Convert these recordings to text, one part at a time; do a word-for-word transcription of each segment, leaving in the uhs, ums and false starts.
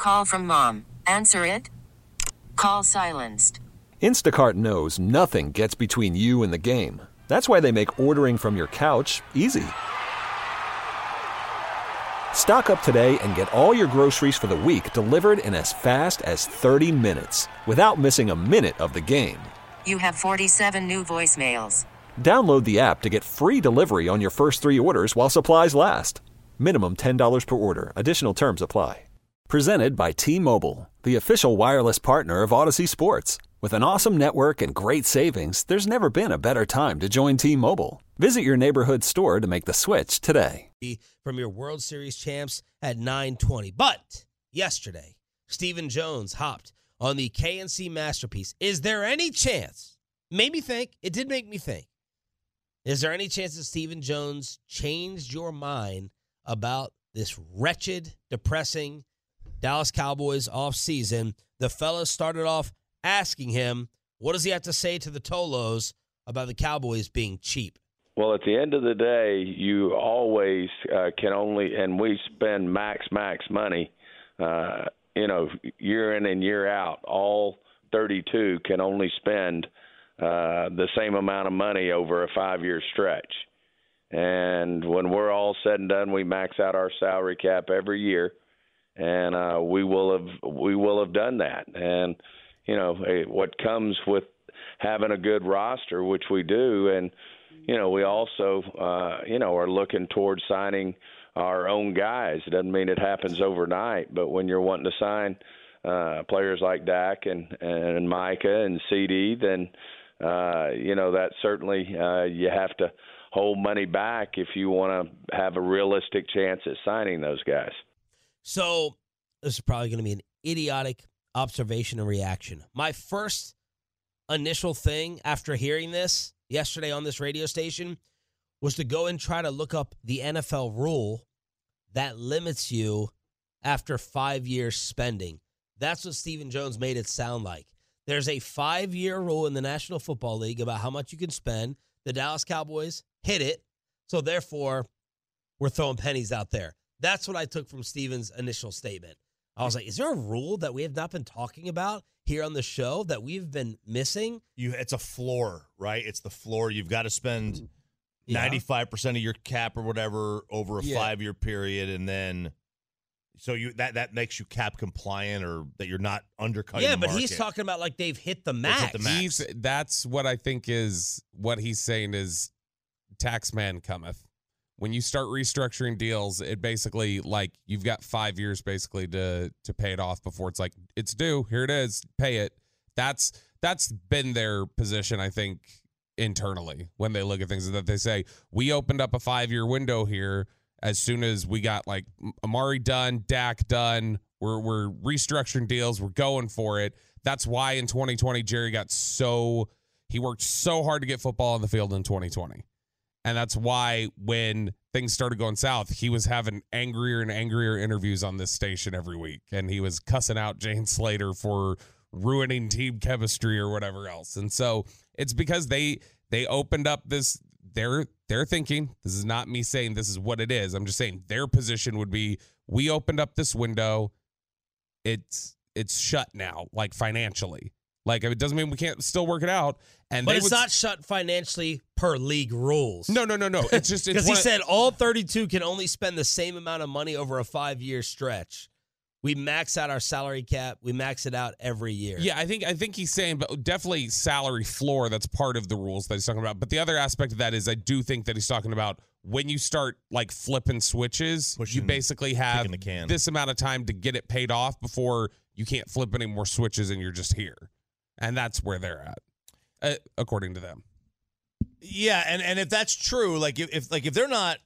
Call from mom. Answer it. Call silenced. Instacart knows nothing gets between you and the game. That's why they make ordering from your couch easy. Stock up today and get all your groceries for the week delivered in as fast as thirty minutes without missing a minute of the game. You have forty-seven new voicemails. Download the app to get free delivery on your first three orders while supplies last. Minimum ten dollars per order. Additional terms apply. Presented by T-Mobile, the official wireless partner of Odyssey Sports. With an awesome network and great savings, there's never been a better time to join T-Mobile. Visit your neighborhood store to make the switch today. From your World Series champs at nine twenty. But yesterday, Stephen Jones hopped on the K N C Masterpiece. Is there any chance, made me think, it did make me think, is there any chance that Stephen Jones changed your mind about this wretched, depressing Dallas Cowboys offseason? The fellas started off asking him, what does he have to say to the Tolos about the Cowboys being cheap? Well, at the end of the day, you always uh, can only, and we spend max, max money, uh, you know, year in and year out. All thirty-two can only spend uh, the same amount of money over a five-year stretch. And when we're all said and done, we max out our salary cap every year, and uh, we will have we will have done that. And you know, what comes with having a good roster, which we do, and you know, we also, uh, you know, are looking towards signing our own guys. It doesn't mean it happens overnight, but when you're wanting to sign uh, players like Dak and, and Micah and C D, then, uh, you know, that certainly uh, you have to hold money back if you want to have a realistic chance at signing those guys. So this is probably going to be an idiotic observation and reaction. My first initial thing after hearing this yesterday on this radio station was to go and try to look up the N F L rule that limits you after five years spending. That's what Stephen Jones made it sound like. There's a five-year rule in the National Football League about how much you can spend. The Dallas Cowboys hit it, so therefore we're throwing pennies out there. That's what I took from Stephen's initial statement. I was like, is there a rule that we have not been talking about here on the show that we've been missing? You, it's a floor, right? It's the floor. You've got to spend yeah. ninety-five percent of your cap or whatever over a yeah. five-year period, and then so you that, that makes you cap compliant or that you're not undercutting Yeah, the but market. he's talking about like they've hit the max. Hit the max. He's, that's what I think is what he's saying is tax man cometh. When you start restructuring deals, it basically, like, you've got five years basically to to pay it off before it's like, it's due, here it is, pay it. That's that's been their position, I think, internally when they look at things, is that they say, we opened up a five-year window here as soon as we got, like, Amari done, Dak done, we're, we're restructuring deals, we're going for it. That's why in twenty twenty, Jerry got so, he worked so hard to get football on the field in twenty twenty. And that's why when things started going south, he was having angrier and angrier interviews on this station every week. And he was cussing out Jane Slater for ruining team chemistry or whatever else. And so it's because they they opened up this, their, their thinking. This is not me saying this is what it is. I'm just saying their position would be, we opened up this window. It's it's shut now, like financially. Like, it doesn't mean we can't still work it out. And but they it's would, not shut financially per league rules. No, no, no, no. It's just because he one, said all thirty-two can only spend the same amount of money over a five-year stretch. We max out our salary cap. We max it out every year. Yeah, I think I think he's saying, but definitely salary floor. That's part of the rules that he's talking about. But the other aspect of that is I do think that he's talking about when you start like flipping switches, Pushing, you basically have the can. this amount of time to get it paid off before you can't flip any more switches and you're just here. And that's where they're at, uh, according to them. Yeah, and, and if that's true, like if, if like if they're not,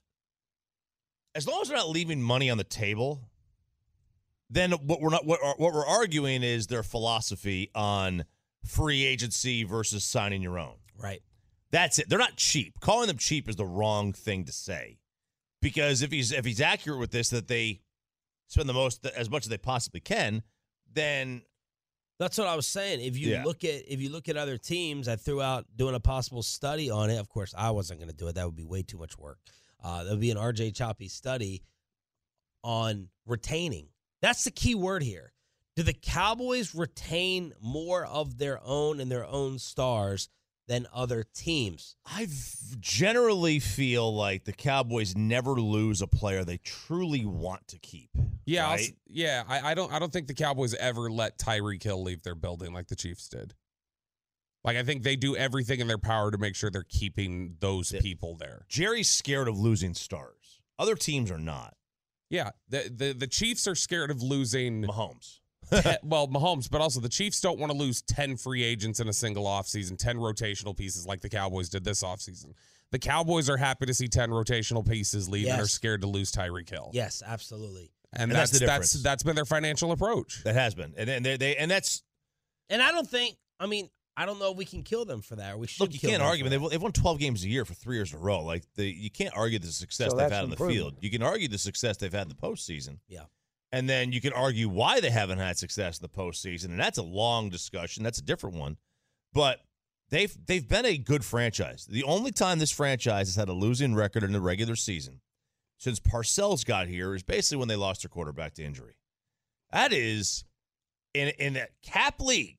as long as they're not leaving money on the table, then what we're not what what we're arguing is their philosophy on free agency versus signing your own. Right. That's it. They're not cheap. Calling them cheap is the wrong thing to say, because if he's if he's accurate with this, that they spend the most as much as they possibly can, then. That's what I was saying. If you Yeah. look at if you look at other teams, I threw out doing a possible study on it. Of course, I wasn't going to do it. That would be way too much work. Uh, that would be an R J Choppy study on retaining That's the key word here. Do the Cowboys retain more of their own and their own stars than other teams? I generally feel like the Cowboys never lose a player they truly want to keep. Yeah, right? I'll, yeah. I, I don't. I don't think the Cowboys ever let Tyreek Hill leave their building like the Chiefs did. Like, I think they do everything in their power to make sure they're keeping those Yeah. people there. Jerry's scared of losing stars. Other teams are not. Yeah, the the, the Chiefs are scared of losing. Mahomes. te- well, Mahomes, but also the Chiefs don't want to lose ten free agents in a single offseason, ten rotational pieces like the Cowboys did this offseason. The Cowboys are happy to see ten rotational pieces leave Yes. and are scared to lose Tyreek Hill. Yes, absolutely. And, And that's that's the that's difference. that's been their financial approach. That has been. And and they, they and that's And I don't think, I mean, I don't know if we can kill them for that. Or we should look, you kill can't them argue. for They've, that. they've won twelve games a year for three years in a row. Like the you can't argue the success So they've that's had on the improvement. field. You can argue the success they've had in the postseason. Yeah. And then you can argue why they haven't had success in the postseason, and that's a long discussion. That's a different one. But they've they've been a good franchise. The only time this franchise has had a losing record in the regular season since Parcells got here is basically when they lost their quarterback to injury. That is, in in a cap league,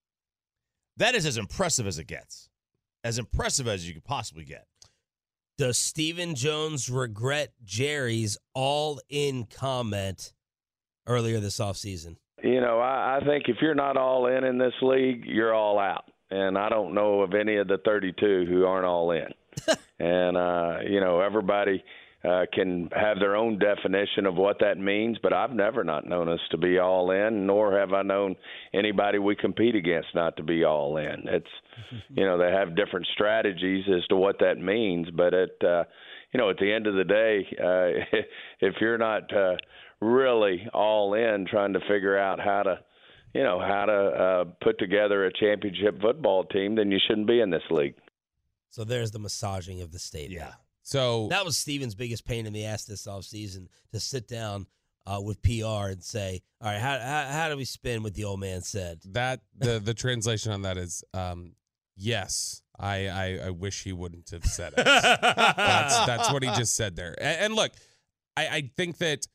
that is as impressive as it gets. As impressive as you could possibly get. Does Stephen Jones regret Jerry's all-in comment earlier this offseason? You know, I, I think if you're not all in in this league, you're all out. And I don't know of any of the thirty-two who aren't all in. and, uh, you know, everybody uh, can have their own definition of what that means, but I've never not known us to be all in, nor have I known anybody we compete against not to be all in. It's, you know, they have different strategies as to what that means, but it, uh, you know, at the end of the day, uh, if you're not uh, really all in trying to figure out how to, you know, how to uh, put together a championship football team, then you shouldn't be in this league. So there's the massaging of the statement. Yeah. So That was Steven's biggest pain in the ass this offseason, to sit down uh, with P R and say, all right, how, how how do we spin what the old man said? that the the translation on that is um, yes. I, I I wish he wouldn't have said it. that's that's what he just said there. And, and look, I, I think that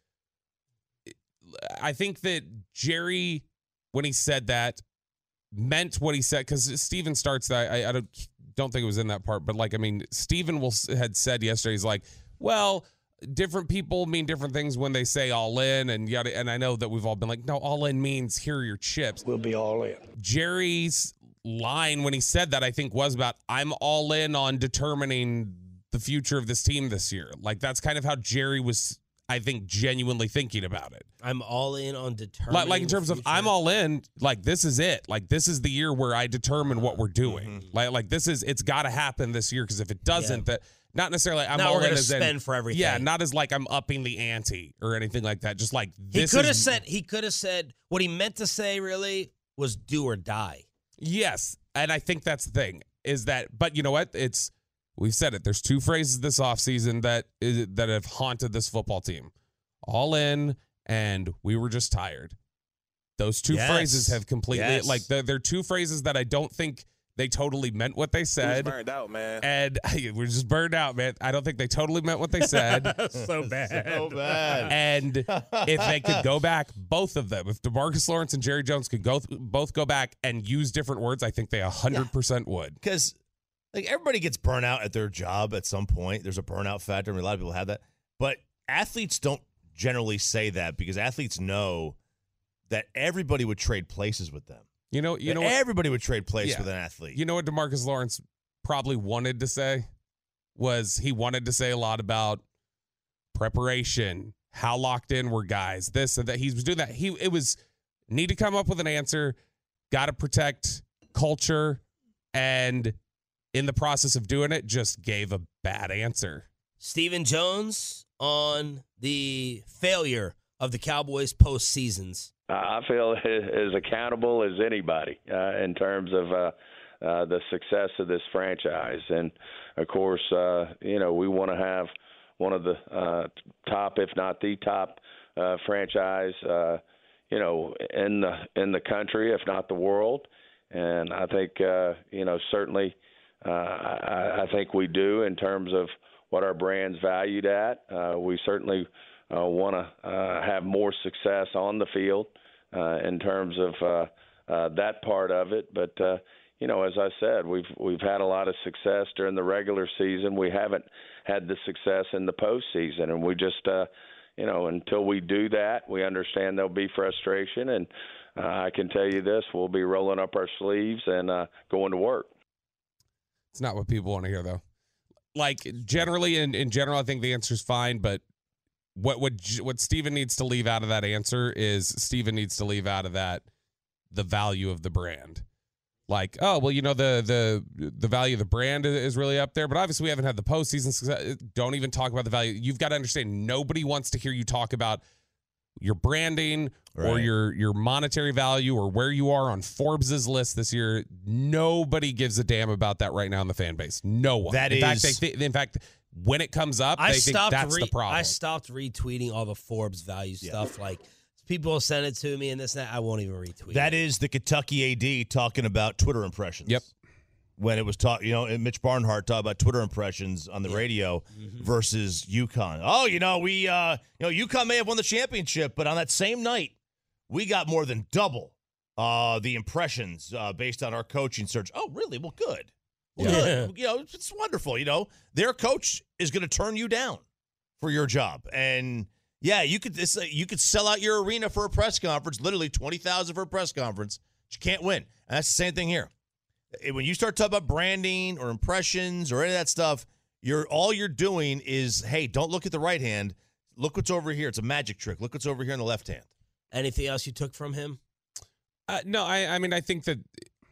I think that Jerry, when he said that, meant what he said, because Steven starts that. I, I don't don't think it was in that part, but like I mean, Steven will had said yesterday. He's like, well, different people mean different things when they say all in, and yada. And I know that we've all been like, no, all in means here are your chips. We'll be all in. Jerry's line when he said that, I think, was about, I'm all in on determining the future of this team this year. Like, that's kind of how Jerry was, I think, genuinely thinking about it. I'm all in on determining. Like, like in the terms of, future. I'm all in, like, this is it. Like, this is the year where I determine what we're doing. Mm-hmm. Like, like this is, it's got to happen this year, because if it doesn't, Yeah. that, not necessarily, I'm Now all we're in gonna as in- spend for everything. Yeah, not as like I'm upping the ante or anything like that. Just like, He this could have is- said. He could have said what he meant to say. Really was do or die. Yes, and I think that's the thing is that, but you know what? It's, we've said it. There's two phrases this offseason that is that have haunted this football team. All in, and we were just tired. Those two Yes. phrases have completely, Yes. like, they're, they're two phrases that I don't think they totally meant what they said. burned out, man. And we're just burned out, man. I don't think they totally meant what they said. So bad. So bad. And if they could go back, both of them, if DeMarcus Lawrence and Jerry Jones could go both go back and use different words, I think they one hundred percent would. Because like everybody gets burnt out at their job at some point. There's a burnout factor. I mean, a lot of people have that. But athletes don't generally say that because athletes know that everybody would trade places with them. You know, you know what? everybody would trade places Yeah. with an athlete. You know what DeMarcus Lawrence probably wanted to say was he wanted to say a lot about preparation, how locked in were guys, this and that. He was doing that. He it was need to come up with an answer, got to protect culture, and in the process of doing it, just gave a bad answer. Stephen Jones on the failure of the Cowboys postseasons. I feel as accountable as anybody uh, in terms of uh, uh, the success of this franchise. And, of course, uh, you know, we want to have one of the uh, top, if not the top uh, franchise, uh, you know, in the in the country, if not the world. And I think, uh, you know, certainly uh, I, I think we do in terms of what our brand's valued at. Uh, we certainly uh, want to uh, have more success on the field uh, in terms of uh, uh, that part of it. But uh, you know, as I said, we've we've had a lot of success during the regular season. We haven't had the success in the postseason, and we just, uh, you know, until we do that, we understand there'll be frustration. And uh, I can tell you this: we'll be rolling up our sleeves and uh, going to work. It's not what people want to hear, though. Like, generally, in, in general, I think the answer is fine, but what what what Steven needs to leave out of that answer is Steven needs to leave out of that the value of the brand. Like, oh, well, you know, the the the value of the brand is really up there, but obviously we haven't had the postseason success. Don't even talk about the value. You've got to understand, nobody wants to hear you talk about your branding right. or your your monetary value or where you are on Forbes's list this year. Nobody gives a damn about that right now in the fan base. No one. That in is, fact, they th- in fact, when it comes up, I they think that's re- the problem. I stopped retweeting all the Forbes value yeah. stuff. Like, people send it to me and this and that. I won't even retweet That it. is the Kentucky A D talking about Twitter impressions. Yep. When it was taught, you know, and Mitch Barnhart talked about Twitter impressions on the yeah. radio mm-hmm. versus UConn. Oh, you know, we, uh, you know, UConn may have won the championship, but on that same night, we got more than double uh, the impressions uh, based on our coaching search. Oh, really? Well, good. Well, yeah. good. You know, it's wonderful. You know, their coach is going to turn you down for your job, and yeah, you could this, you could sell out your arena for a press conference, literally twenty thousand for a press conference. But you can't win, and that's the same thing here. When you start talking about branding or impressions or any of that stuff, you're all you're doing is, hey, don't look at the right hand. Look what's over here. It's a magic trick. Look what's over here in the left hand. Anything else you took from him? Uh, no, I, I mean, I think that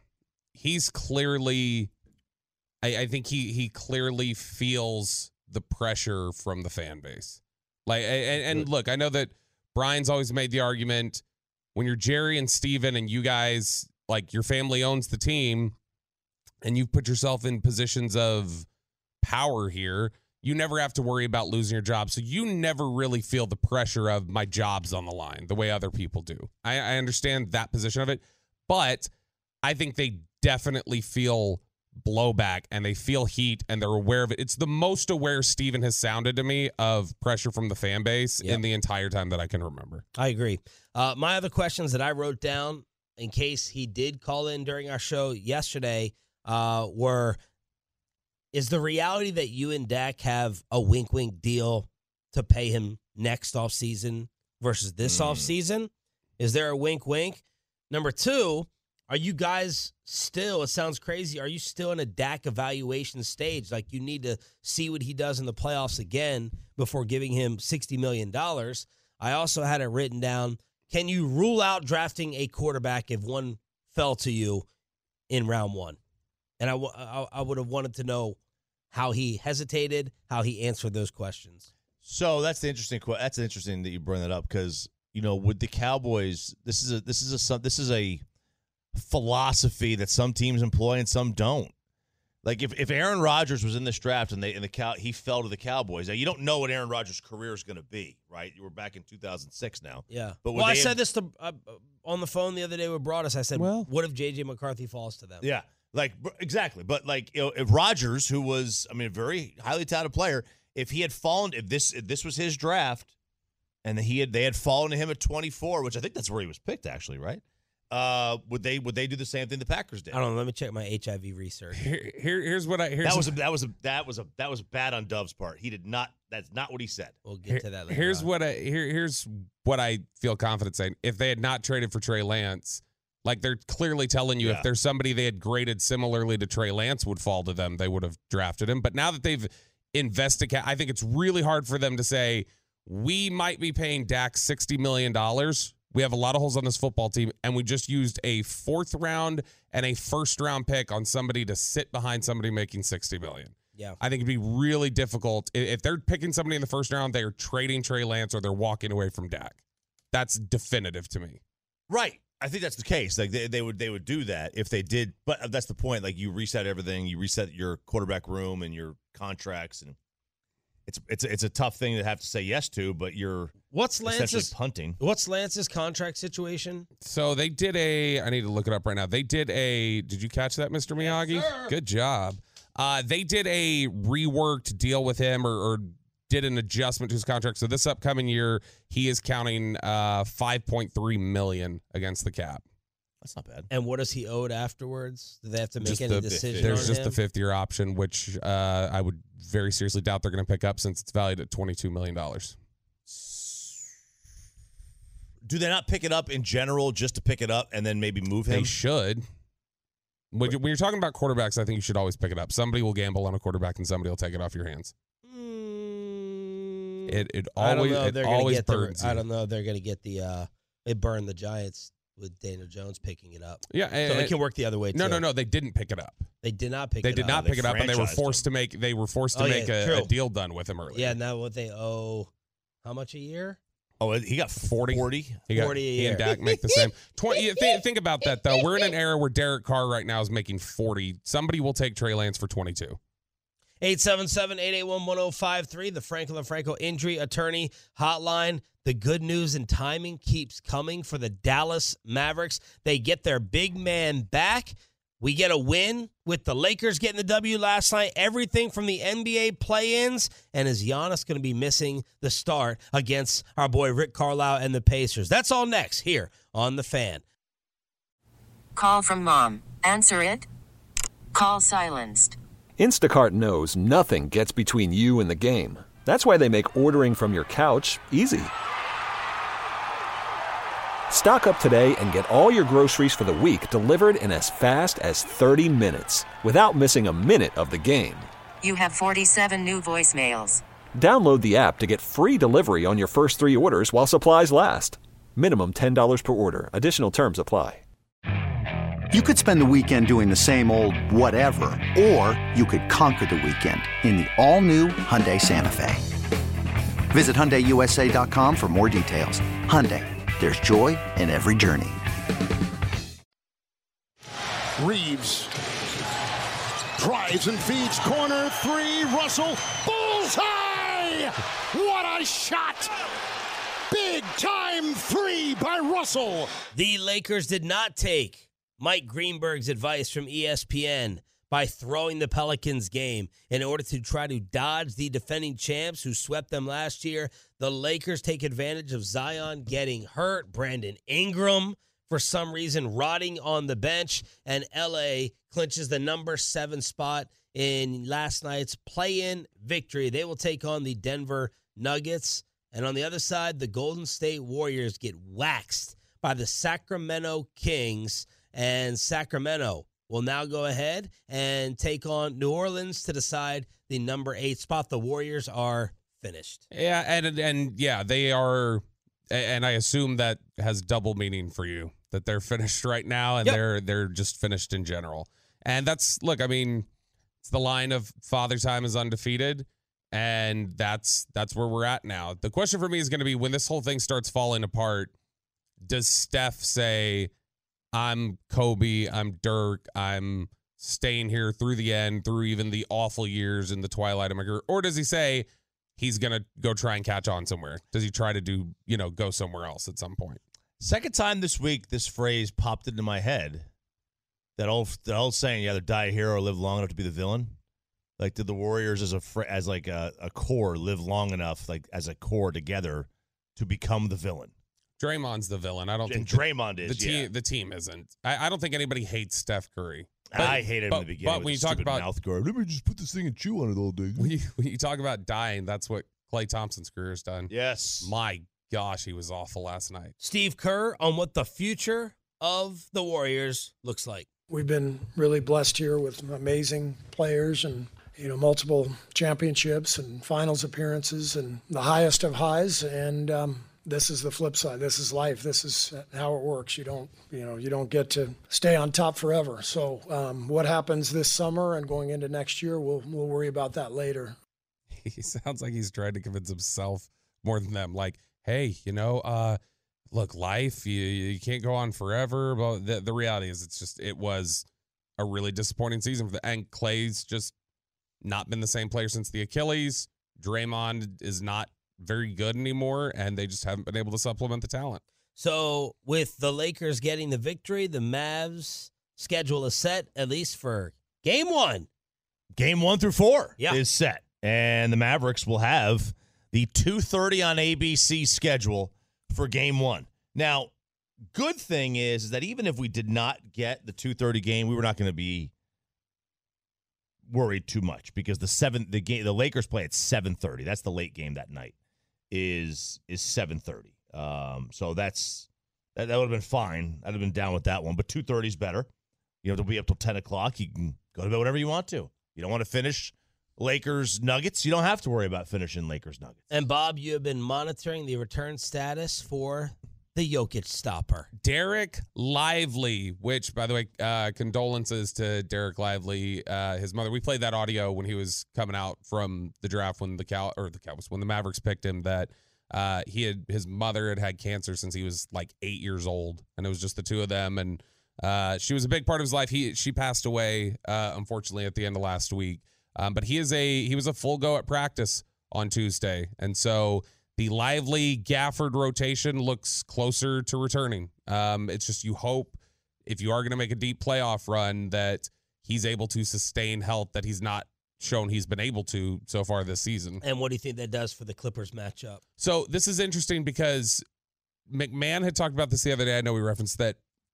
he's clearly, I, I think he he clearly feels the pressure from the fan base. Like, and, and look, I know that Brian's always made the argument when you're Jerry and Steven and you guys, like, your family owns the team and you've put yourself in positions of power here, you never have to worry about losing your job. So you never really feel the pressure of my job's on the line the way other people do. I, I understand that position of it, but I think they definitely feel blowback and they feel heat and they're aware of it. It's the most aware Steven has sounded to me of pressure from the fan base yep. in the entire time that I can remember. I agree. Uh, my other questions that I wrote down in case he did call in during our show yesterday uh, were, is the reality that you and Dak have a wink-wink deal to pay him next offseason versus this mm. offseason? Is there a wink-wink? Number two, are you guys still, it sounds crazy, are you still in a Dak evaluation stage? Like, you need to see what he does in the playoffs again before giving him sixty million dollars. I also had it written down, can you rule out drafting a quarterback if one fell to you in round one? And I, w- I, I would have wanted to know how he hesitated, how he answered those questions. So that's the interesting. That's interesting that you bring that up because, you know, with the Cowboys, this is a this is a this is a philosophy that some teams employ and some don't. Like if, if Aaron Rodgers was in this draft and they and the cow he fell to the Cowboys. Now you don't know what Aaron Rodgers' career is going to be, right? You were back in two thousand six now. Yeah. But well, I have, said this to uh, on the phone the other day with Broadus. I said, well, what if J J McCarthy falls to them? Yeah. Like exactly, but like you know, if Rodgers, who was, I mean, a very highly touted player, if he had fallen, if this if this was his draft, and he had they had fallen to him at twenty-four, which I think that's where he was picked, actually, right? Uh, would they would they do the same thing the Packers did? I don't know. Let me check my H I V research. Here, here here's what I here's that was a, that was a that was a that was bad on Dove's part. He did not. That's not what he said. We'll get here, to that later. Here's on. what I here here's what I feel confident saying. If they had not traded for Trey Lance. Like, they're clearly telling you yeah. if there's somebody they had graded similarly to Trey Lance would fall to them, they would have drafted him. But now that they've invested, I think it's really hard for them to say, we might be paying Dak sixty million dollars. We have a lot of holes on this football team, and we just used a fourth round and a first round pick on somebody to sit behind somebody making sixty million dollars. Yeah. I think it'd be really difficult. If they're picking somebody in the first round, they're trading Trey Lance or they're walking away from Dak. That's definitive to me. Right. I think that's the case. Like they, they would they would do that if they did, but that's the point. Like you reset everything, you reset your quarterback room and your contracts, and it's it's it's a tough thing to have to say yes to. But you're what's essentially Lance's punting. What's Lance's contract situation? So they did a. I need to look it up right now. They did a. Did you catch that, Mister Miyagi? Yes, Good job. Uh, they did a reworked deal with him, or, or did an adjustment to his contract. So this upcoming year, he is counting uh, five point three million dollars against the cap. That's not bad. And what is he owed afterwards? Do they have to make Just any the- decision There's on just him? the fifth year option, which uh, I would very seriously doubt they're going to pick up since it's valued at twenty-two million dollars. Do they not pick it up in general just to pick it up and then maybe move him? They should. When you- when you're talking about quarterbacks, I think you should always pick it up. Somebody will gamble on a quarterback and somebody will take it off your hands. Mm, It it I don't always know. it They're gonna always get burns the, you. I don't know. They're going to get the. Uh, they burned the Giants with Daniel Jones picking it up. Yeah, So and- it can work the other way too. no, no, no. They didn't pick it up. They did not pick. They it did up. not they pick it up, and they were franchised forced to make. They were forced to Oh, make yeah, a, true. a deal done with him earlier. Yeah, now what they owe? How much a year? Oh, he got forty. forty. He got, forty a he and year. Dak make the same. twenty. you Think, think about that though. We're in an era where Derek Carr right now is making forty. Somebody will take Trey Lance for twenty-two. eight seven seven, eight eight one, one zero five three, the Franklin Franco Injury Attorney Hotline. The good news and timing keeps coming for the Dallas Mavericks. They get their big man back. We get a win with the Lakers getting the W last night. Everything from the N B A play-ins. And is Giannis going to be missing the start against our boy Rick Carlisle and the Pacers? That's all next here on The Fan. Call from mom. Answer it. Call silenced. Instacart knows nothing gets between you and the game. That's why they make ordering from your couch easy. Stock up today and get all your groceries for the week delivered in as fast as thirty minutes without missing a minute of the game. You have forty-seven new voicemails. Download the app to get free delivery on your first three orders while supplies last. Minimum ten dollars per order. Additional terms apply. You could spend the weekend doing the same old whatever, or you could conquer the weekend in the all-new Hyundai Santa Fe. Visit Hyundai U S A dot com for more details. Hyundai, there's joy in every journey. Reeves drives and feeds corner three. Russell, bullseye! What a shot! Big time three by Russell. The Lakers did not take Mike Greenberg's advice from E S P N by throwing the Pelicans game in order to try to dodge the defending champs who swept them last year. The Lakers take advantage of Zion getting hurt, Brandon Ingram for some reason rotting on the bench, and L A clinches the number seven spot in last night's play-in victory. They will take on the Denver Nuggets. And on the other side, the Golden State Warriors get waxed by the Sacramento Kings. And Sacramento will now go ahead and take on New Orleans to decide the number eight spot. The Warriors are finished. Yeah, and and yeah, they are, and I assume that has double meaning for you, that they're finished right now and Yep. they're they're just finished in general. And that's, look, I mean, it's the line of Father Time is undefeated, and that's that's where we're at now. The question for me is going to be, when this whole thing starts falling apart, does Steph say, I'm Kobe, I'm Dirk, I'm staying here through the end, through even the awful years in the twilight of my career? Or does he say he's going to go try and catch on somewhere? Does he try to do, you know, go somewhere else at some point? Second time this week, this phrase popped into my head. That old, that old saying, you either die a hero or live long enough to be the villain. Like, did the Warriors as a fr- as like a, a core live long enough, like as a core together, to become the villain? Draymond's the villain. I don't And think Draymond the, is, the team. yeah. The team isn't. I, I don't think anybody hates Steph Curry. But- I hated him but, in the beginning. But with when you his talk stupid about mouth guard, let me just put this thing and chew on it all day. when you, when you talk about dying, that's what Klay Thompson's career has done. Yes, My gosh, he was awful last night. Steve Kerr on what the future of the Warriors looks like. We've been really blessed here with amazing players and, you know, multiple championships and finals appearances and the highest of highs. And um, this is the flip side. This is life. This is how it works. You don't, you know, you don't get to stay on top forever. So um, what happens this summer and going into next year, we'll we'll worry about that later. He sounds like he's trying to convince himself more than them. Like, hey, you know, uh, look, life, you, you can't go on forever. But the, the reality is, it's just, it was a really disappointing season for the, and Klay's just not been the same player since the Achilles. Draymond is not very good anymore, and they just haven't been able to supplement the talent. So with the Lakers getting the victory, the Mavs schedule is set, at least for game one. game one through four Yeah. is set, and the Mavericks will have the two thirty on A B C schedule for game one. Now, good thing is, is that even if we did not get the two thirty game, we were not going to be worried too much because the seven the game the Lakers play at seven thirty. That's the late game that night. Is is seven thirty. Um, so that's that, that would have been fine. I'd have been down with that one. But two thirty is better. You know, to be up till ten o'clock. You can go to bed whatever you want to. You don't want to finish Lakers Nuggets. You don't have to worry about finishing Lakers Nuggets. And Bob, you have been monitoring the return status for the Jokic stopper. Derek Lively, which, by the way, uh, condolences to Derek Lively, uh, his mother. We played that audio when he was coming out from the draft when the Cal or the Cowboys when the Mavericks picked him. That uh, he had his mother had had cancer since he was like eight years old, and it was just the two of them. And uh, she was a big part of his life. He she passed away uh, unfortunately at the end of last week. Um, but he is a he was a full go at practice on Tuesday, and so. The Lively Gafford rotation looks closer to returning. Um, it's just you hope if you are going to make a deep playoff run that he's able to sustain health that he's not shown he's been able to so far this season. And what do you think that does for the Clippers matchup? So this is interesting because McMahon had talked about this the other day. I know we referenced that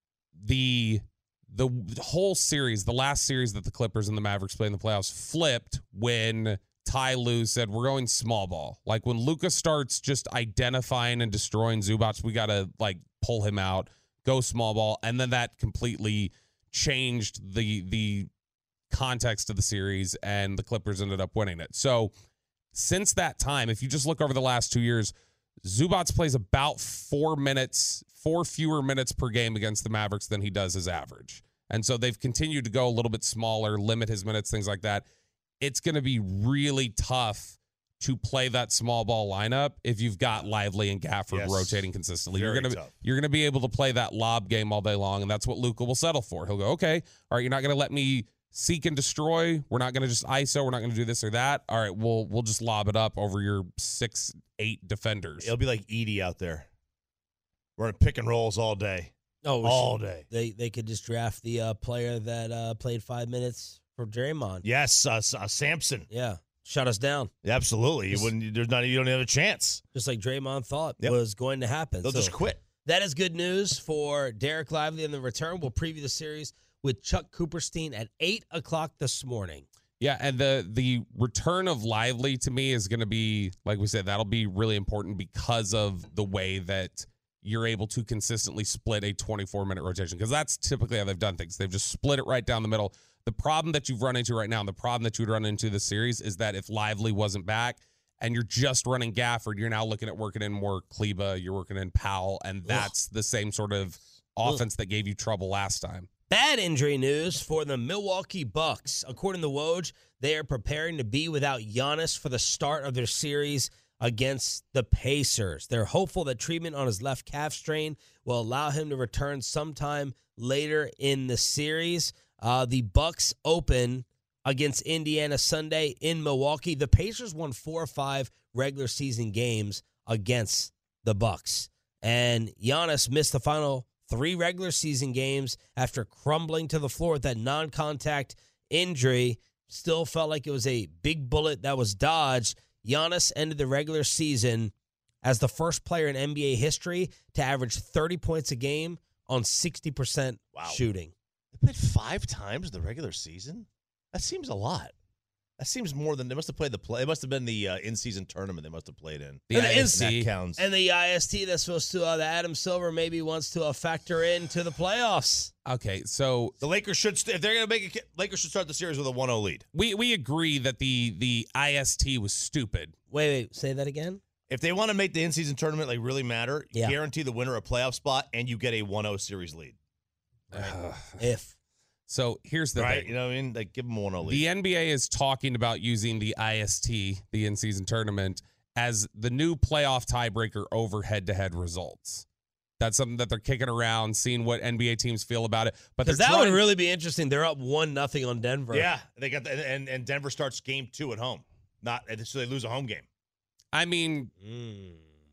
the the whole series, the last series that the Clippers and the Mavericks played in the playoffs flipped when Ty Lue said, we're going small ball. Like when Luka starts just identifying and destroying Zubac, we got to like pull him out, go small ball. And then that completely changed the the context of the series, and the Clippers ended up winning it. So since that time, if you just look over the last two years, Zubac plays about four minutes, four fewer minutes per game against the Mavericks than he does his average. And so they've continued to go a little bit smaller, limit his minutes, things like that. It's going to be really tough to play that small ball lineup if you've got Lively and Gafford yes. rotating consistently. Very you're going to tough. you're going to be able to play that lob game all day long, and that's what Luka will settle for. He'll go, okay, all right, you're not going to let me seek and destroy. We're not going to just I S O. We're not going to do this or that. All right, we'll we'll just lob it up over your six, eight defenders. It'll be like Edie out there. We're in pick and rolls all day. Oh, all day. They they could just draft the uh, player that uh, played five minutes for Draymond. Yes, uh, uh, Sampson. Yeah, shut us down. Absolutely. You wouldn't. There's not. You don't have a chance. Just like Draymond thought Yep. was going to happen. They'll So just quit. that is good news for Derek Lively in the return. We'll preview the series with Chuck Cooperstein at eight o'clock this morning. Yeah, and the the return of Lively to me is going to be, like we said, that'll be really important because of the way that you're able to consistently split a twenty-four minute rotation, because that's typically how they've done things. They've just split it right down the middle. The problem that you've run into right now, and the problem that you would run into this series, is that if Lively wasn't back and you're just running Gafford, you're now looking at working in more Kleba, you're working in Powell, and that's Ugh. the same sort of offense Ugh. that gave you trouble last time. Bad injury news for the Milwaukee Bucks. According to Woj, they are preparing to be without Giannis for the start of their series against the Pacers. They're hopeful that treatment on his left calf strain will allow him to return sometime later in the series. Uh, the Bucks open against Indiana Sunday in Milwaukee. The Pacers won four or five regular season games against the Bucks, and Giannis missed the final three regular season games after crumbling to the floor with that non-contact injury. Still felt like it was a big bullet that was dodged. Giannis ended the regular season as the first player in N B A history to average thirty points a game on sixty percent wow. shooting. They played five times the regular season? That seems a lot. That seems more than they must have played the play. It must have been the uh, in-season tournament they must have played in. The I S T and that counts. And the I S T that's supposed to, uh, the Adam Silver maybe wants to uh, factor into the playoffs. Okay, so the Lakers should, st- if they're going to make it, Lakers should start the series with a one oh lead. We we agree that the the I S T was stupid. Wait, wait, say that again? If they want to make the in-season tournament like really matter, yeah. guarantee the winner a playoff spot and you get a one oh series lead. Right. Uh, if. So here's the right, thing. You know what I mean? Like, give them a one oh lead. The N B A is talking about using the I S T, the in-season tournament, as the new playoff tiebreaker over head-to-head results. That's something that they're kicking around, seeing what N B A teams feel about it. But that trying- would really be interesting. They're up one nothing on Denver. Yeah, they got the, and and Denver starts game two at home. Not so they lose a home game. I mean, mm.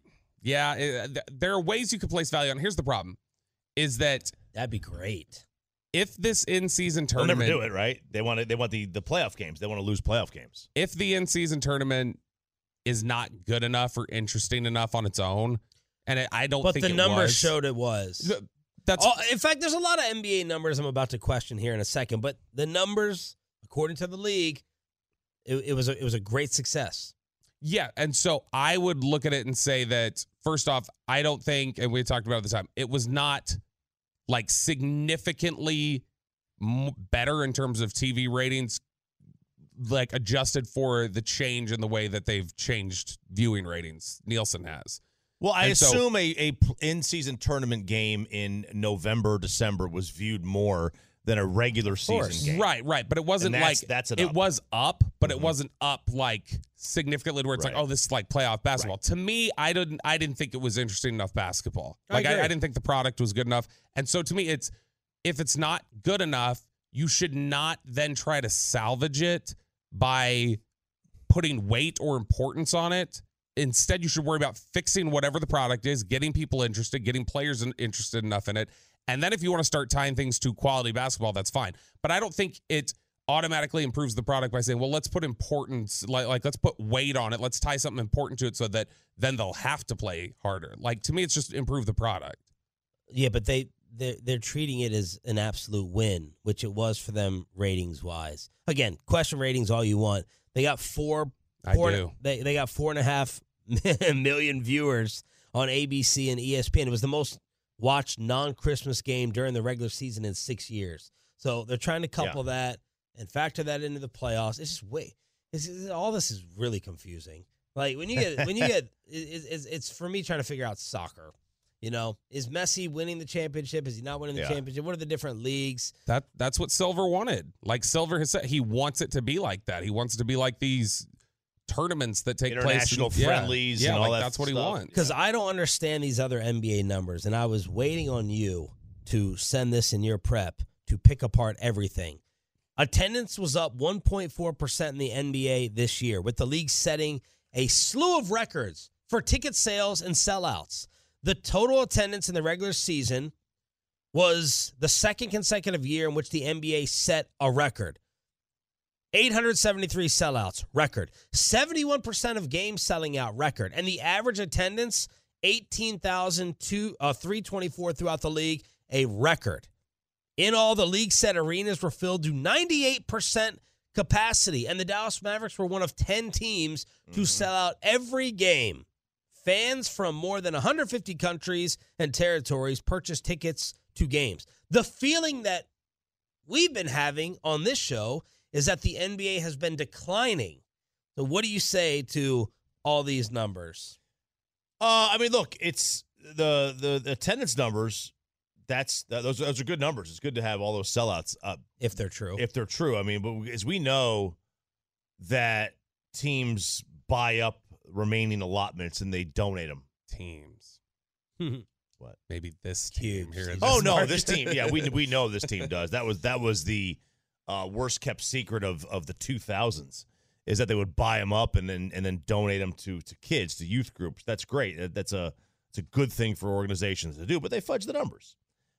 yeah, it, there are ways you could place value on. Here's the problem: is that that'd be great. If this in-season tournament, they'll never do it, right? They want it, They want the, the playoff games. They want to lose playoff games. If the in-season tournament is not good enough or interesting enough on its own. And it, I don't but think the it numbers was. showed it was. That's oh, in fact, there's a lot of N B A numbers I'm about to question here in a second, but the numbers, according to the league, it, it was a, it was a great success. Yeah, and so I would look at it and say that, first off, I don't think, and we talked about it at the time, it was not like significantly m- better in terms of T V ratings, like adjusted for the change in the way that they've changed viewing ratings. Nielsen has. Well, I And so- assume a, a in-season tournament game in November, December was viewed more than a regular season game. Right, right. But it wasn't And that's- like that's it it up. was up, but Mhm. it wasn't up like significantly to where it's Right. like, oh, this is like playoff basketball. To me, I didn't I didn't think it was interesting enough basketball. I Like I, agree. I didn't think the product was good enough. And so to me, it's if it's not good enough, you should not then try to salvage it by putting weight or importance on it. Instead, you should worry about fixing whatever the product is, getting people interested, getting players in, interested enough in it. And then if you want to start tying things to quality basketball, that's fine. But I don't think it automatically improves the product by saying, well, let's put importance, like, like let's put weight on it. Let's tie something important to it so that then they'll have to play harder. Like, to me, it's just improve the product. Yeah, but they they're, they're treating it as an absolute win, which it was for them ratings wise. Again, question ratings all you want. They got four. I four do. They they got four and a half million viewers on A B C and E S P N. It was the most watched non-Christmas game during the regular season in six years. So they're trying to couple that and factor that into the playoffs. It's just wait. It's, it's, all this is really confusing. Like when you get when you get it, it's, it's for me trying to figure out soccer. You know, is Messi winning the championship? Is he not winning the Yeah. championship? What are the different leagues? That That's what Silver wanted. Like Silver has said, he wants it to be like that. He wants it to be like these tournaments that take International place. in- friendlies Yeah, and yeah all like that that's what he stuff. wants. Because I don't understand these other N B A numbers, and I was waiting on you to send this in your prep to pick apart everything. Attendance was up one point four percent in the N B A this year, with the league setting a slew of records for ticket sales and sellouts. The total attendance in the regular season was the second consecutive year in which the N B A set a record. eight hundred seventy-three sellouts, record. seventy-one percent of games selling out, record. And the average attendance, eighteen thousand three hundred twenty-four throughout the league, a record. In all, the league set arenas were filled to ninety-eight percent capacity, and the Dallas Mavericks were one of ten teams to Mm-hmm. sell out every game. Fans from more than one hundred fifty countries and territories purchased tickets to games. The feeling that we've been having on this show is that the N B A has been declining. So what do you say to all these numbers? Uh, I mean, look, it's the, the the attendance numbers. That's those those are good numbers. It's good to have all those sellouts up If they're true. if they're true. I mean, but as we know that teams buy up remaining allotments and they donate them. Teams. What? Maybe this team Cubes. here. in Oh this no, market. this team. Yeah, we we know this team does. That was that was the uh, worst kept secret of of the two thousands is that they would buy them up and then and then donate them to to kids, to youth groups. That's great. That- That's a it's a good thing for organizations to do. But they fudge the numbers.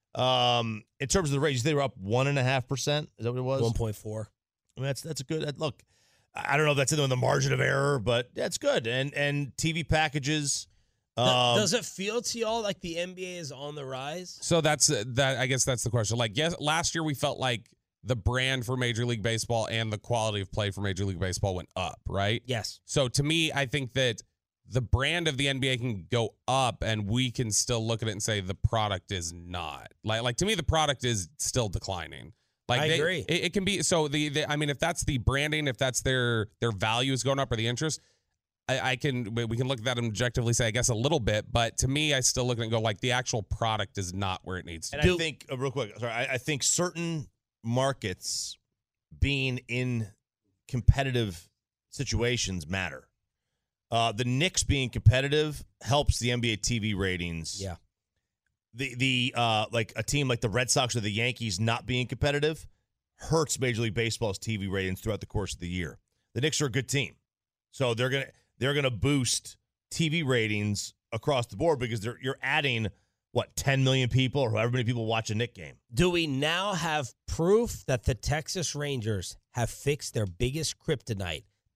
Um, in terms of the ratings, they were up one and a half percent. Is that what it was? one point four. I mean, that's that's a good look. I don't know if that's in the margin of error, but that's good. And and T V packages. Um, Does it feel to y'all like the N B A is on the rise? So that's uh, that. I guess that's the question. Like, yes, last year we felt like the brand for Major League Baseball and the quality of play for Major League Baseball went up, right? Yes. So to me, I think that the brand of the N B A can go up, and we can still look at it and say the product is not. Like, like to me, the product is still declining. Like I they- agree. It, it can be so the, the. I mean, if that's the branding, if that's their their value is going up or the interest. I, I can we can look at that and objectively say I guess a little bit, but to me I still look at it and go like the actual product is not where it needs to And be. I think, uh, real quick, sorry, I, I think certain markets being in competitive situations matter. Uh, the Knicks being competitive helps the N B A T V ratings. Yeah. The the uh, like a team like the Red Sox or the Yankees not being competitive hurts Major League Baseball's T V ratings throughout the course of the year. The Knicks are a good team, so they're gonna they're gonna boost T V ratings across the board because they're you're adding what ten million people or however many people watch a Knick game. Do we now have proof that the Texas Rangers have fixed their biggest kryptonite,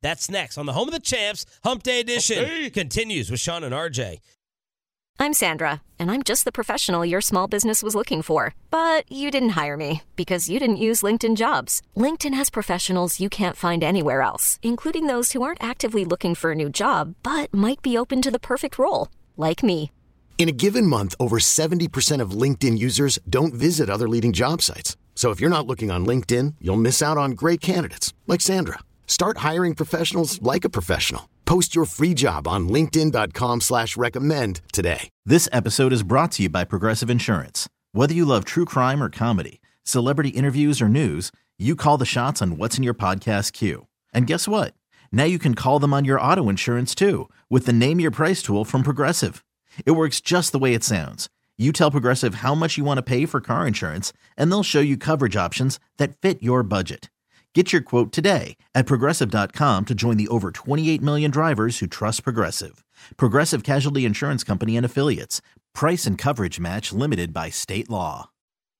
That's next on the Home of the Champs. Hump Day Edition Hey. continues with Sean and R J. I'm Sandra, and I'm just the professional your small business was looking for. But you didn't hire me because you didn't use LinkedIn Jobs. LinkedIn has professionals you can't find anywhere else, including those who aren't actively looking for a new job, but might be open to the perfect role, like me. In a given month, over seventy percent of LinkedIn users don't visit other leading job sites. So if you're not looking on LinkedIn, you'll miss out on great candidates like Sandra. Start hiring professionals like a professional. Post your free job on linkedin.com slash recommend today. This episode is brought to you by Progressive Insurance. Whether you love true crime or comedy, celebrity interviews or news, you call the shots on what's in your podcast queue. And guess what? Now you can call them on your auto insurance too with the Name Your Price tool from Progressive. It works just the way it sounds. You tell Progressive how much you want to pay for car insurance, and they'll show you coverage options that fit your budget. Get your quote today at Progressive dot com to join the over twenty-eight million drivers who trust Progressive. Progressive Casualty Insurance Company and Affiliates. Price and coverage match limited by state law.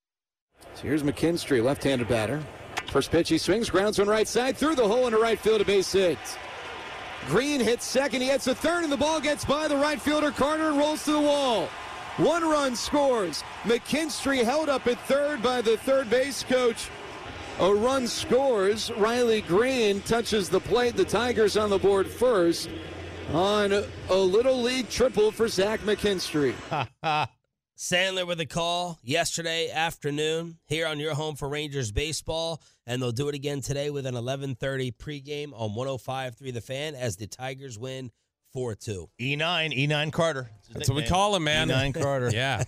So here's McKinstry, left-handed batter. First pitch, he swings, grounds one right side, through the hole into right field, a base hit. Green hits second, he hits a third, and the ball gets by the right fielder, Carter, and rolls to the wall. One run scores. McKinstry held up at third by the third base coach. A run scores. Riley Green touches the plate. The Tigers on the board first on a Little League triple for Zach McKinstry. Sandler with a call yesterday afternoon here on your home for Rangers baseball, and they'll do it again today with an eleven thirty pregame on one oh five point three The Fan as the Tigers win four two. E nine, E nine Carter. That's what we call him, man. E nine Carter. Yeah.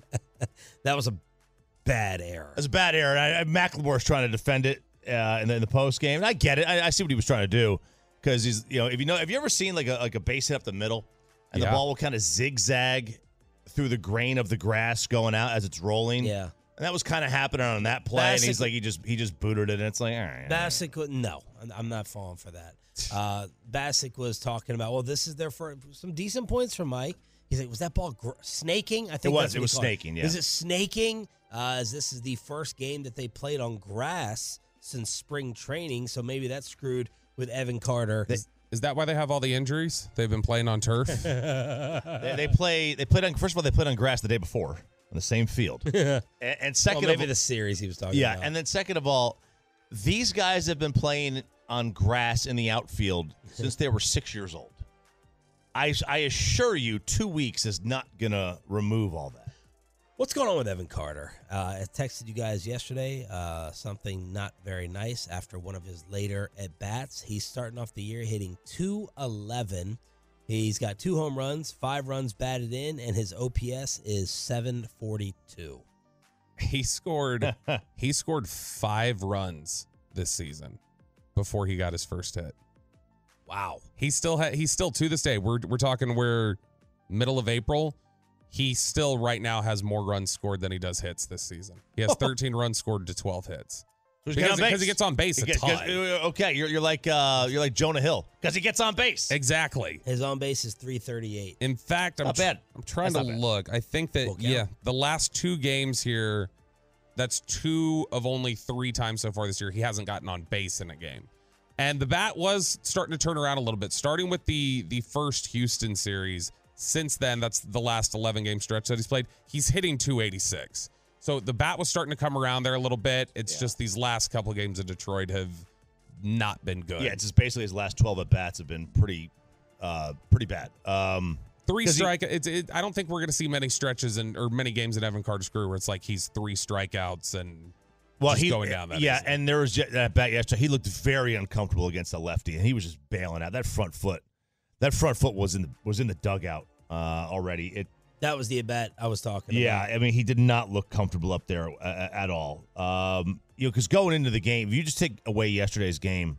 That was a bad error. That's a bad error. I, I, McLemore's trying to defend it uh, in the, in the post game, and I get it. I, I see what he was trying to do because he's, you know, if you know, have you ever seen like a like a base hit up the middle, and Yeah. the ball will kind of zigzag through the grain of the grass going out as it's rolling? Yeah. And that was kind of happening on that play, and he's Bassick- like, he just he just booted it, and it's like, all right. Bassick, would- no, I'm- I'm not falling for that. Uh, Bassick was talking about, well, this is their first, some decent points from Mike. He's like, was that ball gr- snaking? I think was. that's what It was he called snaking, yeah. Is it snaking? Uh, as this is the first game that they played on grass since spring training, so maybe that screwed with Evan Carter. Is, is that why they have all the injuries? They've been playing on turf? they, they play. They played on. First of all, they played on grass the day before on the same field. and, and second, well, maybe of, the series he was talking yeah, about. and then second of all, these guys have been playing on grass in the outfield since they were six years old. I, I assure you, two weeks is not gonna remove all that. What's going on with Evan Carter? Uh, I texted you guys yesterday uh, something not very nice after one of his later at-bats. He's starting off the year hitting two eleven. He's got two home runs, five runs batted in, and his O P S is seven forty-two. He scored he scored five runs this season before he got his first hit. Wow. He still ha- he's still to this day. We're we're talking we're middle of April. He still right now has more runs scored than he does hits this season. He has thirteen runs scored to twelve hits. So he's Because, got on base. because he gets on base He a gets- ton. gets- okay, you're you're like uh, you're like Jonah Hill because he gets on base. Exactly. His on base is three thirty-eight. In fact, I'm Not tr- bad. I'm trying That's to not bad. look. I think that Full count. yeah, the last two games here, that's two of only three times so far this year he hasn't gotten on base in a game. And the bat was starting to turn around a little bit, starting with the the first Houston series. Since then, that's the last eleven game stretch that he's played. He's hitting two eighty-six. So the bat was starting to come around there a little bit. It's Yeah. just these last couple of games in Detroit have not been good. Yeah, it's just basically his last twelve at bats have been pretty, uh, pretty bad. Um, Three 'cause he- strike. It's. It, I don't think we're going to see many stretches and or many games in Evan Carter's career where it's like he's three strikeouts and well, just he going down that. yeah, easily. and there was just, that bat yesterday. He looked very uncomfortable against the lefty, and he was just bailing out. That front foot, that front foot was in the was in the dugout uh, already. It That was the at-bat I was talking yeah, about. I mean he did not look comfortable up there uh, at all. Um, you know, because going into the game, if you just take away yesterday's game,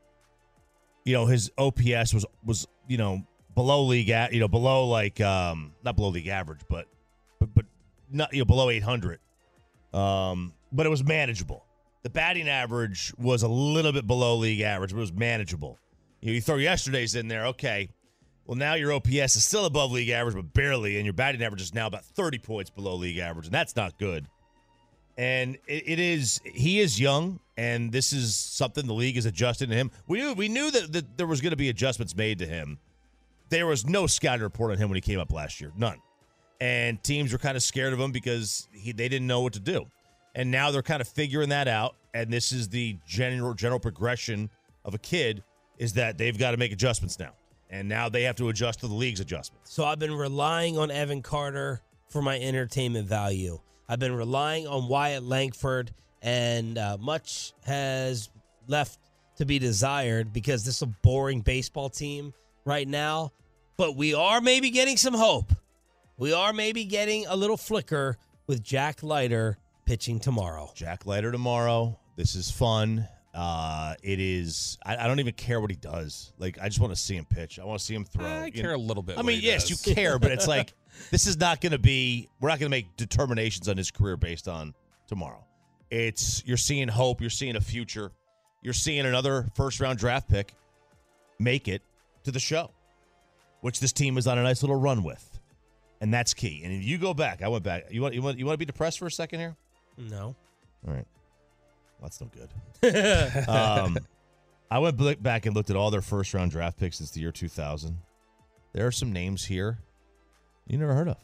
you know his O P S was was you know below league at you know below like um not below league average, but but but not you know below eight hundred. Um, but it was manageable. The batting average was a little bit below league average, but it was manageable. You know, you throw yesterday's in there, okay. Well, now your O P S is still above league average, but barely, and your batting average is now about thirty points below league average, and that's not good. And it, it is he is young, and this is something the league has adjusted to him. We knew we knew that, that there was going to be adjustments made to him. There was no scouting report on him when he came up last year, none. And teams were kind of scared of him because he they didn't know what to do. And now they're kind of figuring that out. And this is the general general progression of a kid is that they've got to make adjustments now. And now they have to adjust to the league's adjustments. So I've been relying on Evan Carter for my entertainment value. I've been relying on Wyatt Langford, and uh, much has left to be desired because this is a boring baseball team right now. But we are maybe getting some hope. We are maybe getting a little flicker with Jack Leiter pitching tomorrow. Jack Leiter tomorrow. This is fun. Uh, it is. I, I don't even care what he does. Like, I just want to see him pitch. I want to see him throw. I you care know? a little bit. I what mean, he yes, does. you care, but it's like this is not going to be. We're not going to make determinations on his career based on tomorrow. It's you're seeing hope. You're seeing a future. You're seeing another first round draft pick make it to the show, which this team is on a nice little run with, and that's key. And if you go back, I went back. You want you want you want to be depressed for a second here? No. All right. Well, that's no good. um, I went back and looked at all their first round draft picks since the year two thousand. There are some names here you never heard of.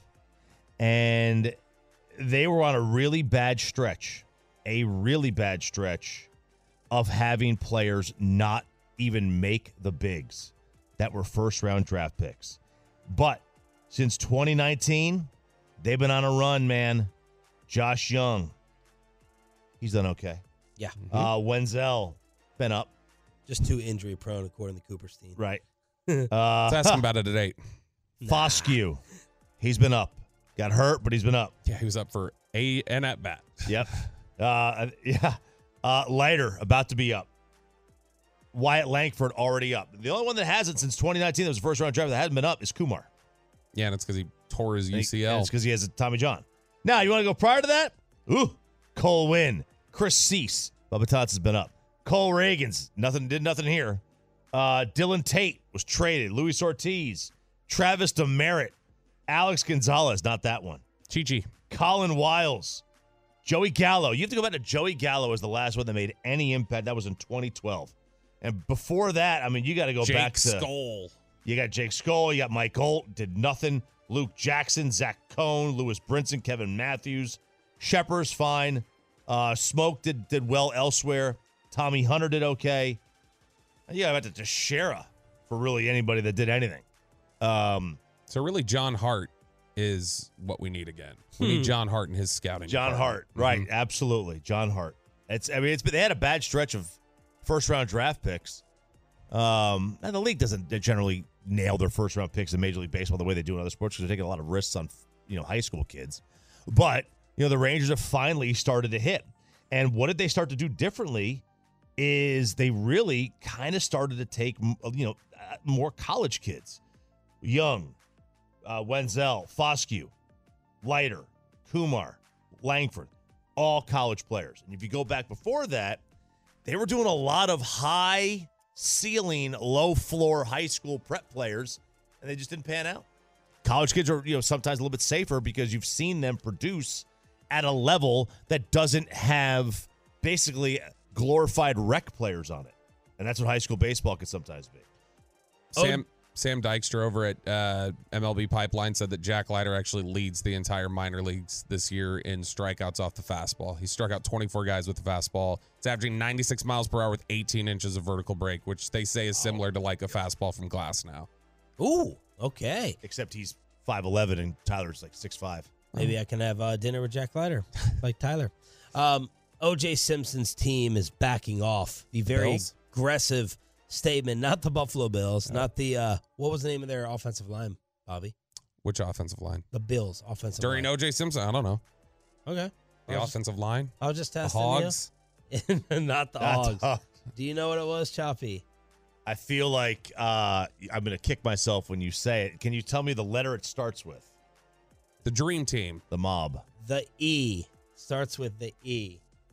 And they were on a really bad stretch, a really bad stretch of having players not even make the bigs that were first round draft picks. But since twenty nineteen, they've been on a run, man. Josh Young, he's done okay. Yeah. Uh, Wenzel, been up. Just too injury prone, according to Cooperstein. Right. Uh, Let's ask him about it at eight. Foscue, he's been up. Got hurt, but he's been up. Yeah, he was up for a and at bat. Yep. Uh, yeah. Uh, Leiter, about to be up. Wyatt Langford, already up. The only one that hasn't since twenty nineteen, that was the first round draft that hasn't been up, is Kumar. Yeah, and it's because he tore his U C L. And it's because he has a Tommy John. Now, you want to go prior to that? Ooh, Cole Winn, Chris Cease. Bubba Tots has been up. Cole Reagans, nothing, did nothing here. Uh, Dylan Tate was traded. Luis Ortiz, Travis Demerit, Alex Gonzalez, not that one. Chi-Chi. Colin Wiles, Joey Gallo. You have to go back to Joey Gallo as the last one that made any impact. That was in twenty twelve. And before that, I mean, you got to go Jake back to. Skoll. You got Jake Skoll. You got Mike Holt. Did nothing. Luke Jackson, Zach Cohn, Lewis Brinson, Kevin Matthews. Shepard's fine. Uh, Smoke did did well elsewhere. Tommy Hunter did okay. And you got about to Teixeira for really anybody that did anything. Um, so really, John Hart is what we need again. We need John Hart and his scouting. John department. Hart, right? Mm-hmm. Absolutely, John Hart. It's. I mean, it's. They had a bad stretch of first round draft picks. Um, and the league doesn't generally nail their first round picks in Major League Baseball the way they do in other sports because they're taking a lot of risks on, you know, high school kids. But you know, the Rangers have finally started to hit. And what did they start to do differently? Is they really kind of started to take, you know, more college kids. Young, uh, Wenzel, Foscue, Leiter, Kumar, Langford, all college players. And if you go back before that, they were doing a lot of high ceiling, low floor high school prep players, and they just didn't pan out. College kids are, you know, sometimes a little bit safer because you've seen them produce at a level that doesn't have basically glorified rec players on it. And that's what high school baseball can sometimes be. Sam oh. Sam Dykstra over at uh, M L B Pipeline said that Jack Leiter actually leads the entire minor leagues this year in strikeouts off the fastball. He struck out twenty-four guys with the fastball. It's averaging ninety-six miles per hour with eighteen inches of vertical break, which they say is similar to like a fastball from Glass now. Ooh, okay. Except he's five eleven and Tyler's like six five. Maybe I can have uh, dinner with Jack Leiter, like Tyler. Um, O J Simpson's team is backing off. The very Bills? aggressive statement, not the Buffalo Bills, not the, uh, what was the name of their offensive line, Bobby? Which offensive line? The Bills offensive During line. O J Simpson, I don't know. Okay. The I'll offensive just, line? I'll just test the Hogs? You. Not the Not Hogs. the- Do you know what it was, Choppy? I feel like uh, I'm going to kick myself when you say it. Can you tell me the letter it starts with? The Dream Team. The Mob. The E. Starts with the E.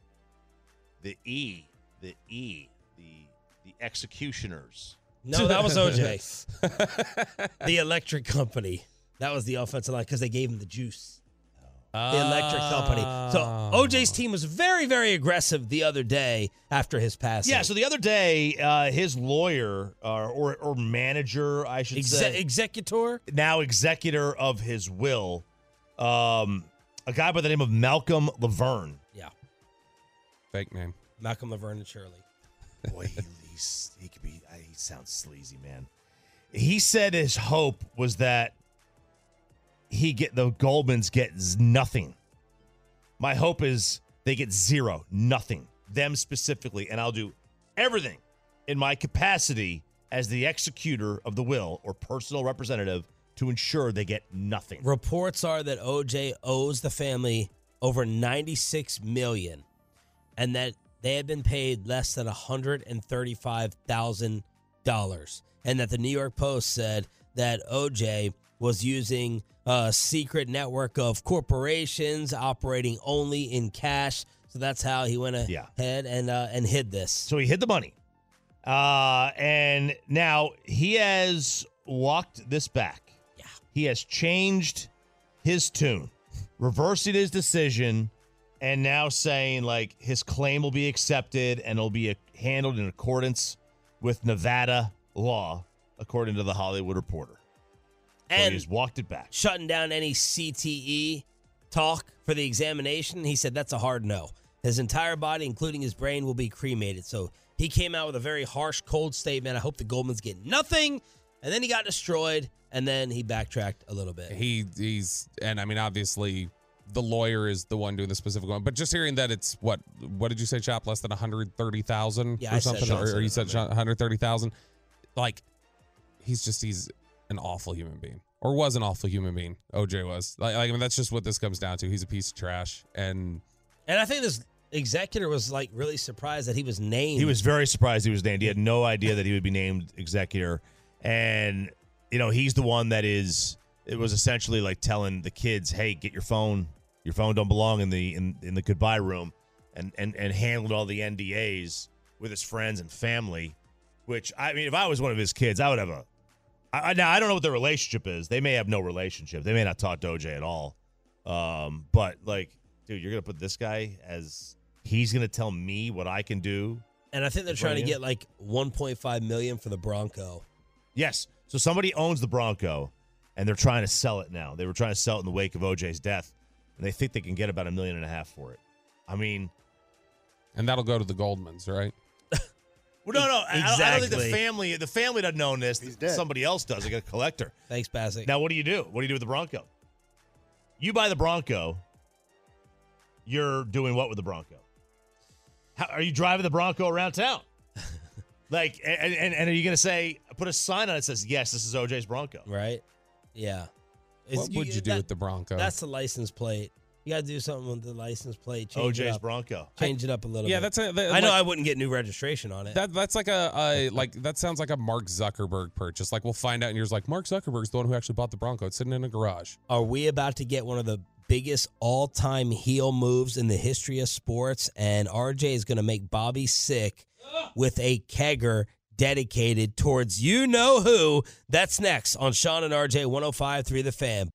The E. The E. The the Executioners. No, that was O J. The Electric Company. That was the offensive line because they gave him the juice. the electric company. So O J's team was very, very aggressive the other day after his passing. Yeah, so the other day, uh, his lawyer uh, or or manager, I should Exe- say. Executor? Now executor of his will, um, a guy by the name of Malcolm Laverne. Yeah. Fake name. Malcolm Laverne and Shirley. Boy, he, he's, he could be, he sounds sleazy, man. He said his hope was that he get the Goldmans get nothing. My hope is they get zero, nothing, them specifically, and I'll do everything in my capacity as the executor of the will or personal representative to ensure they get nothing. Reports are that O J owes the family over ninety-six million dollars and that they had been paid less than one hundred thirty-five thousand dollars, and that the New York Post said that O J was using a secret network of corporations operating only in cash. So that's how he went ahead Yeah. and uh, and hid this. So he hid the money. Uh, and now he has walked this back. Yeah. He has changed his tune, reversing his decision, and now saying, like, his claim will be accepted and it'll be a, handled in accordance with Nevada law, according to the Hollywood Reporter. So And he's walked it back. Shutting down any C T E talk for the examination, he said that's a hard no. His entire body, including his brain, will be cremated. So he came out with a very harsh, cold statement. I hope the Goldmans get nothing. And then he got destroyed, and then he backtracked a little bit. He he's and I mean obviously the lawyer is the one doing the specific one, but just hearing that it's what what did you say, Chop? Less than one hundred thirty thousand Yeah, or I said something, Sean or, said or you it, said I one hundred thirty thousand. Like he's just he's an awful human being, or was an awful human being. O J was like, like I mean that's just what this comes down to. He's a piece of trash, and And I think this executor was like really surprised that he was named. He was very surprised he was named. He had no idea that he would be named executor. And, you know, he's the one that is, it was essentially like telling the kids, hey, get your phone. Your phone don't belong in the in, in the goodbye room. And, and, and handled all the N D As with his friends and family, which, I mean, if I was one of his kids, I would have a, I, now, I don't know what their relationship is. They may have no relationship. They may not talk to O J at all. Um, but, like, dude, you're going to put this guy as, he's going to tell me what I can do. And I think they're trying to get like one point five million dollars for the Bronco. Yes. So somebody owns the Bronco, and they're trying to sell it now. They were trying to sell it in the wake of O J's death, and they think they can get about a million and a half for it. I mean, and that'll go to the Goldmans, right? well, no, no. I, Exactly. I don't think the family, the family doesn't own this. He's dead. Somebody else does. They got a collector. Thanks, Bassick. Now, what do you do? What do you do with the Bronco? You buy the Bronco. You're doing what with the Bronco? How, are you driving the Bronco around town? Like, and, and, and are you going to say, put a sign on it that says, yes, this is O J's Bronco? Right? Yeah. It's- What would you do that- with the Bronco? That's the license plate. You got to do something with the license plate. Change O it J's up. Bronco. Change it up a little yeah, bit. that's a, that, I know like, I wouldn't get new registration on it. That that's like a, a like that sounds like a Mark Zuckerberg purchase. Like we'll find out in years like Mark Zuckerberg's the one who actually bought the Bronco. It's sitting in a garage. Are we about to get one of the biggest all-time heel moves in the history of sports? And R J is going to make Bobby sick with a kegger dedicated towards you know who. That's next on Sean and R J one oh five point three The Fan.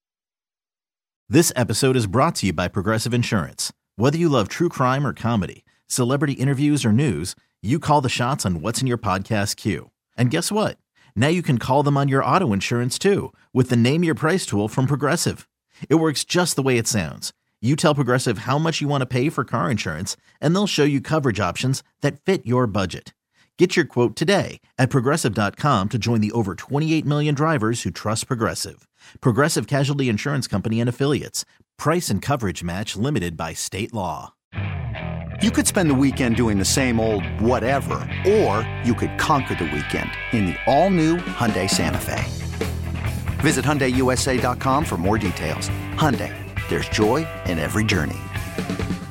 This episode is brought to you by Progressive Insurance. Whether you love true crime or comedy, celebrity interviews or news, you call the shots on what's in your podcast queue. And guess what? Now you can call them on your auto insurance too with the Name Your Price tool from Progressive. It works just the way it sounds. You tell Progressive how much you want to pay for car insurance, and they'll show you coverage options that fit your budget. Get your quote today at Progressive dot com to join the over twenty-eight million drivers who trust Progressive. Progressive Casualty Insurance Company and Affiliates. Price and coverage match limited by state law. You could spend the weekend doing the same old whatever, or you could conquer the weekend in the all-new Hyundai Santa Fe. Visit Hyundai U S A dot com for more details. Hyundai, there's joy in every journey.